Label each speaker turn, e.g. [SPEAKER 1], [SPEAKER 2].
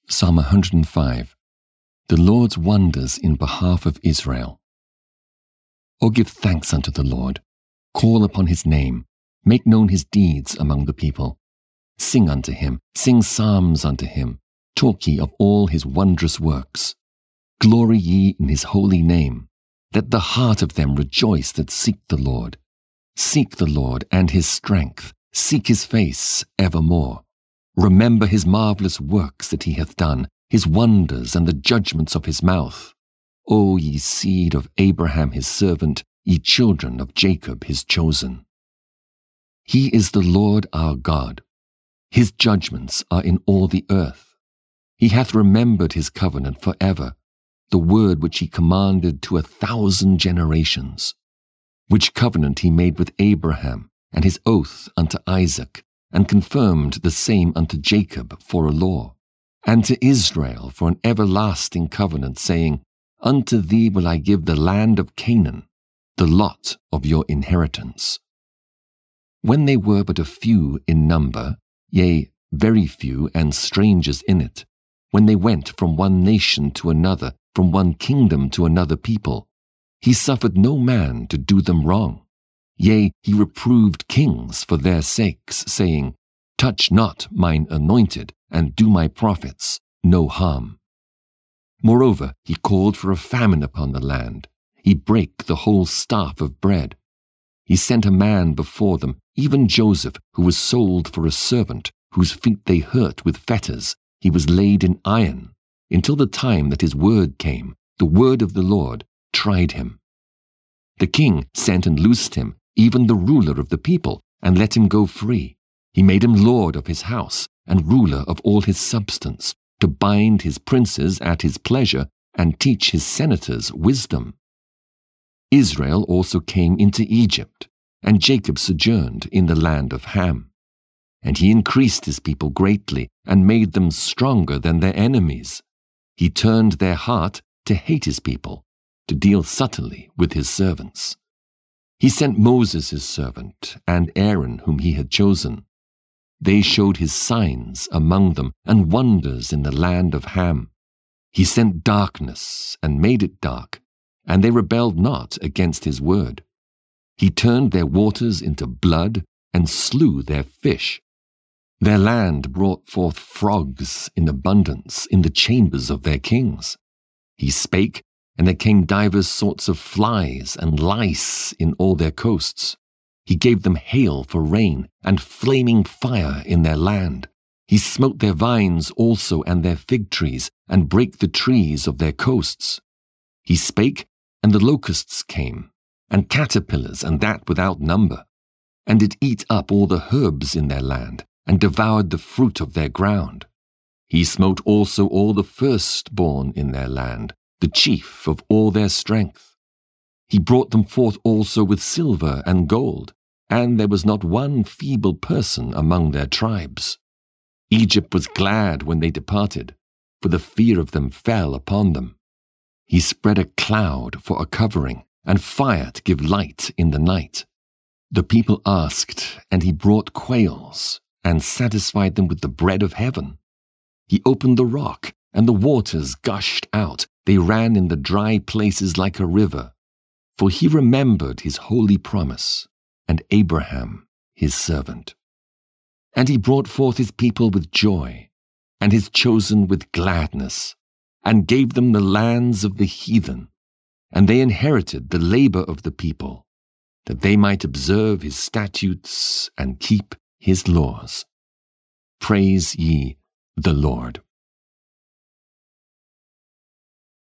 [SPEAKER 1] Psalm 105. The Lord's wonders in behalf of Israel. O give thanks unto the Lord. Call upon his name. Make known his deeds among the people. Sing unto him. Sing psalms unto him. Talk ye of all his wondrous works. Glory ye in his holy name. Let the heart of them rejoice that seek the Lord. Seek the Lord and his strength. Seek his face evermore. Remember his marvelous works that he hath done, his wonders and the judgments of his mouth. O ye seed of Abraham his servant, ye children of Jacob his chosen. He is the Lord our God. His judgments are in all the earth. He hath remembered his covenant for ever, the word which he commanded to 1,000 generations, which covenant he made with Abraham, and his oath unto Isaac, and confirmed the same unto Jacob for a law, and to Israel for an everlasting covenant, saying, Unto thee will I give the land of Canaan, the lot of your inheritance. When they were but a few in number, yea, very few and strangers in it, when they went from one nation to another, from one kingdom to another people, he suffered no man to do them wrong. Yea, he reproved kings for their sakes, saying, Touch not mine anointed, and do my prophets no harm. Moreover, he called for a famine upon the land. He brake the whole staff of bread. He sent a man before them, even Joseph, who was sold for a servant, whose feet they hurt with fetters. He was laid in iron, until the time that his word came. The word of the Lord tried him. The king sent and loosed him, even the ruler of the people, and let him go free. He made him lord of his house, and ruler of all his substance, to bind his princes at his pleasure, and teach his senators wisdom. Israel also came into Egypt, and Jacob sojourned in the land of Ham. And he increased his people greatly, and made them stronger than their enemies. He turned their heart to hate his people, to deal subtly with his servants. He sent Moses his servant, and Aaron whom he had chosen. They showed his signs among them, and wonders in the land of Ham. He sent darkness, and made it dark, and they rebelled not against his word. He turned their waters into blood, and slew their fish. Their land brought forth frogs in abundance in the chambers of their kings. He spake, and there came divers sorts of flies and lice in all their coasts. He gave them hail for rain, and flaming fire in their land. He smote their vines also and their fig trees, and brake the trees of their coasts. He spake, and the locusts came, and caterpillars, and that without number, and did eat up all the herbs in their land, and devoured the fruit of their ground. He smote also all the firstborn in their land, the chief of all their strength. He brought them forth also with silver and gold, and there was not one feeble person among their tribes. Egypt was glad when they departed, for the fear of them fell upon them. He spread a cloud for a covering, and fire to give light in the night. The people asked, and he brought quails, and satisfied them with the bread of heaven. He opened the rock, and the waters gushed out. They ran in the dry places like a river. For he remembered his holy promise, and Abraham his servant. And he brought forth his people with joy, and his chosen with gladness, and gave them the lands of the heathen, and they inherited the labor of the people, that they might observe his statutes and keep his laws. Praise ye the Lord.